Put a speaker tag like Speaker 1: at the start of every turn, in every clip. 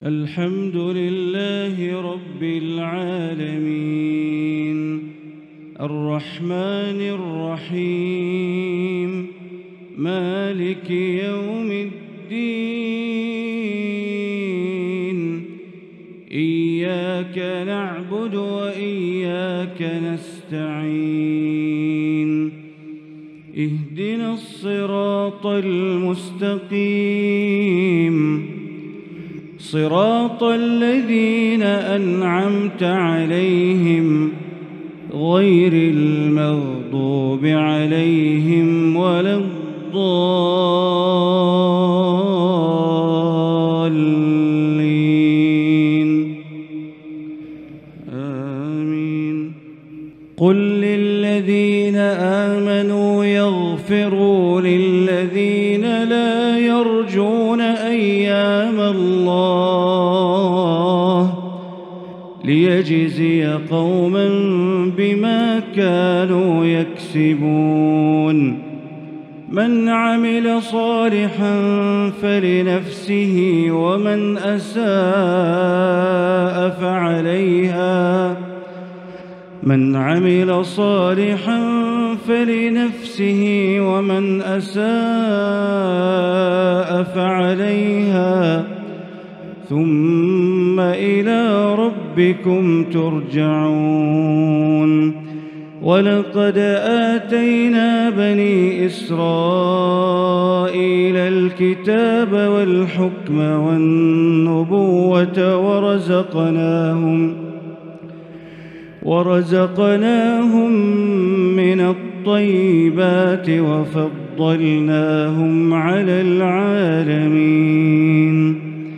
Speaker 1: الحمد لله رب العالمين الرحمن الرحيم مالك يوم الدين إياك نعبد وإياك نستعين اهدنا الصراط المستقيم صراط الذين أنعمت عليهم غير المغضوب عليهم ولا الضالين آمين. قل للذين آمنوا يغفروا للذين لا يرجون أيام الله ليجزي قوما بما كانوا يكسبون من عمل صالحا فلنفسه ومن أساء فعليها من عمل صالحا فلنفسه ومن أساء فعليها ثم إلى ربكم ترجعون ولقد آتينا بني إسرائيل الكتاب والحكم والنبوة ورزقناهم من الطيبات وفضلناهم على العالمين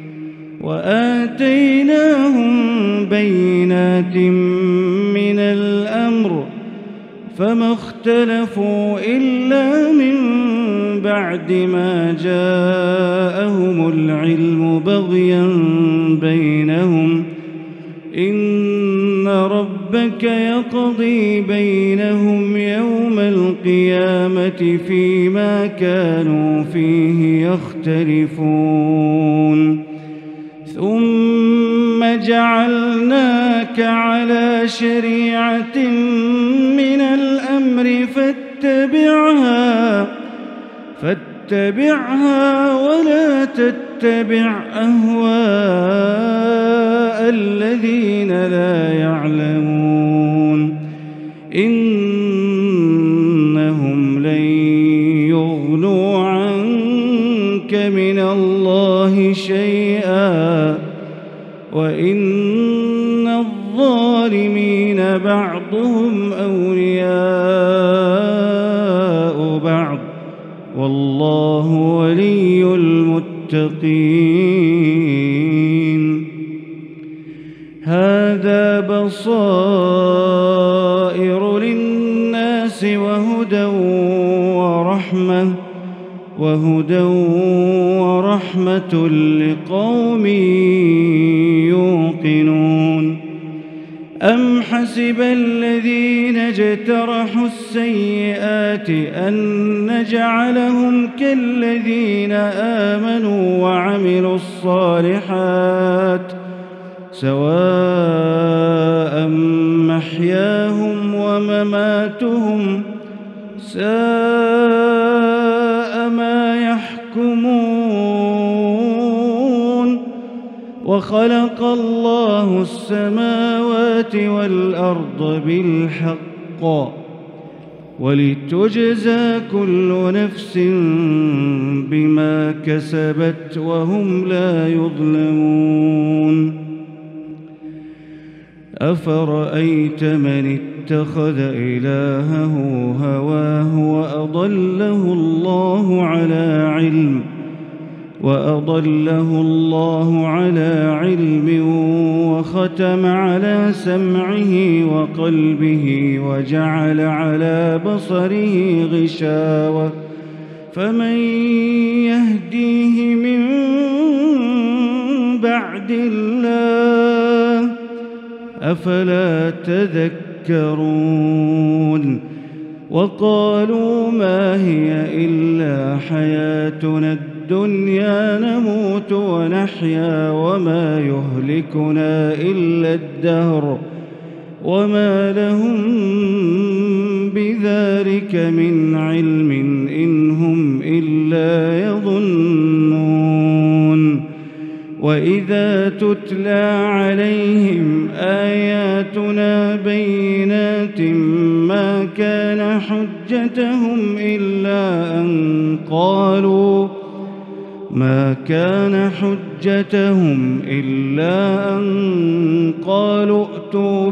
Speaker 1: وآتيناهم بينات من الأمر فما اختلفوا إلا من بعد ما جاءهم العلم بغيا بينهم إن ربك يقضي بينهم يوم القيامة فيما كانوا فيه يختلفون ثم جعلناك على شريعة من الأمر فاتبعها ولا تتبع أهواء الذين لا يعلمون إنهم لن يغنوا عنك من الله شيئا وإن الظالمين بعضهم أولياء بعض والله ولي المتقين هذا بصائر للناس وهدى ورحمة لقوم يوقنون أم حسب الذين اجترحوا السيئات أن نجعلهم كالذين آمنوا وعملوا الصالحات سواء محياهم ومماتهم ساء ما يحكمون وخلق الله السماوات والأرض بالحق ولتجزى كل نفس بما كسبت وهم لا يظلمون أفرأيت من اتخذ إلهه هواه وأضله الله على علم وختم على سمعه وقلبه وجعل على بصره غشاوة فمن يهديه من بعد الله أفلا تذكرون وقالوا ما هي إلا حياتنا الدنيا نموت ونحيا وما يهلكنا إلا الدهر وما لهم بذلك من علم إن هم إلا يظنون. وإذا تتلى عليهم آياتنا بينات ما كان حجتهم إلا أن قالوا ائتوا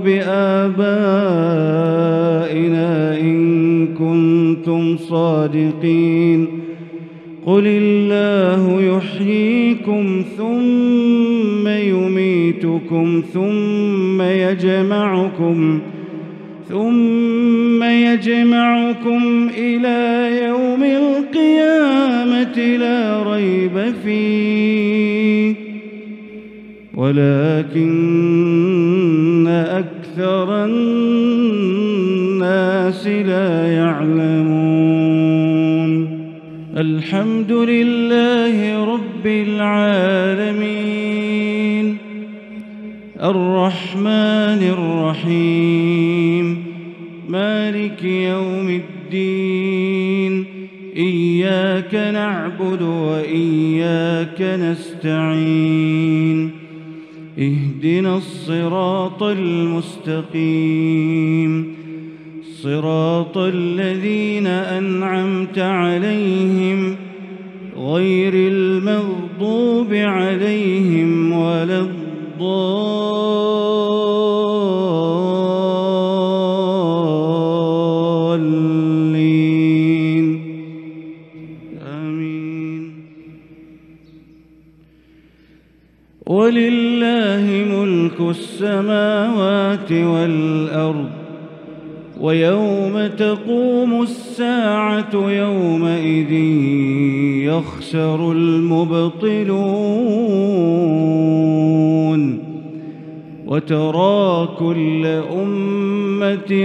Speaker 1: بآبائنا إن كنتم صادقين. قل الله يحييكم ثم يميتكم ثم يجمعكم إلى يوم القيامة لا ريب فيه ولكن أكثر الناس لا يعلمون. الحمد لله رب العالمين الرحمن الرحيم مالك يوم الدين إياك نعبد وإياك نستعين اهدنا الصراط المستقيم صراط الذين أنعمت عليهم غير المغضوب عليهم ولا الضالين آمين. ولله ملك السماوات والأرض ويوم تقوم الساعة يومئذ يخسر المبطلون. وترى كل أمة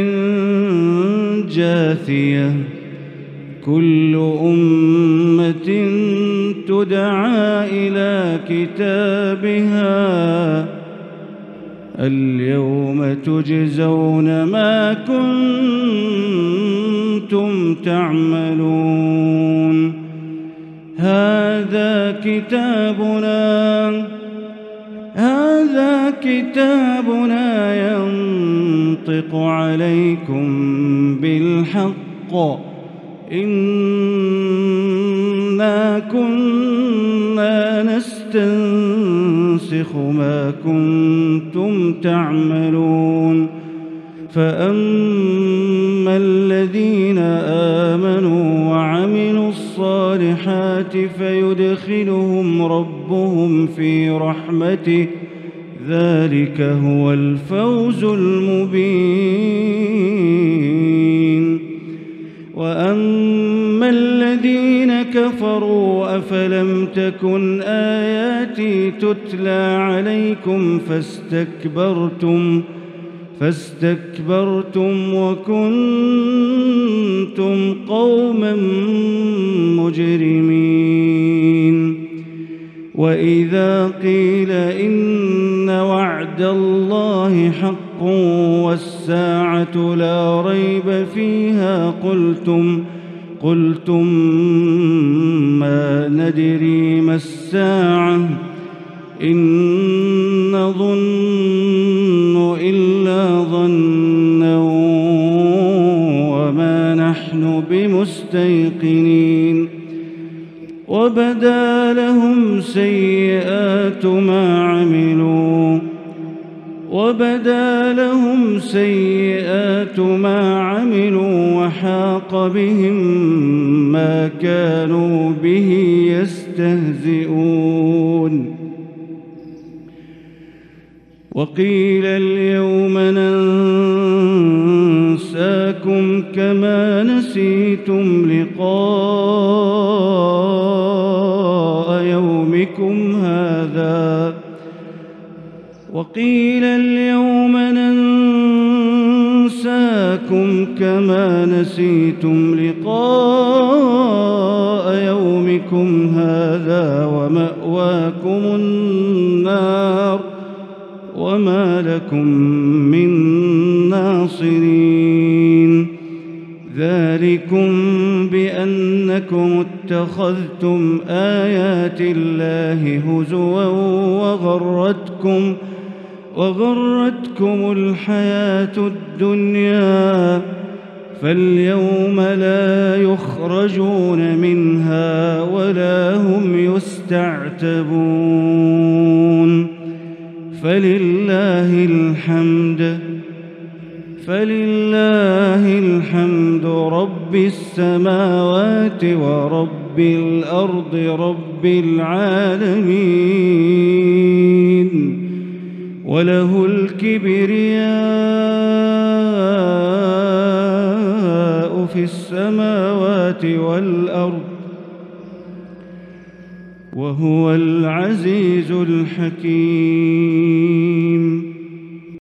Speaker 1: جاثية كل أمة تدعى إلى كتابها اليوم تجزون ما كنتم تعملون. هذا كتابنا ينطق عليكم بالحق إنا كنا نستنسخ ما كنتم تعملون. فأما الذين آمنوا وعملوا الصالحات فيدخلهم ربهم في رحمته ذلك هو الفوز المبين. وأما الذين كفروا أفلم تكن آياتي تتلى عليكم فاستكبرتم وكنتم قوما مجرمين. وإذا قيل إن وعد الله حق والساعة لا ريب فيها قلتم ما ندري ما الساعة إن نظن إلا ظنا وما نحن بمستيقنين. وبدا لهم سيئات ما عملوا وحاق بهم ما كانوا به يستهزئون. وقيل اليوم ننساكم كما نسيتم لقاء يومكم هذا ومأواكم النار وما لكم من ناصرين. ذلكم بأنكم اتخذتم آيات الله هزوا وغرتكم الحياة الدنيا، فاليوم لا يخرجون منها ولا هم يستعتبون. فلله الحمد رب السماوات ورب الأرض رب العالمين، وله الكبرياء في السماوات والأرض وهو العزيز الحكيم.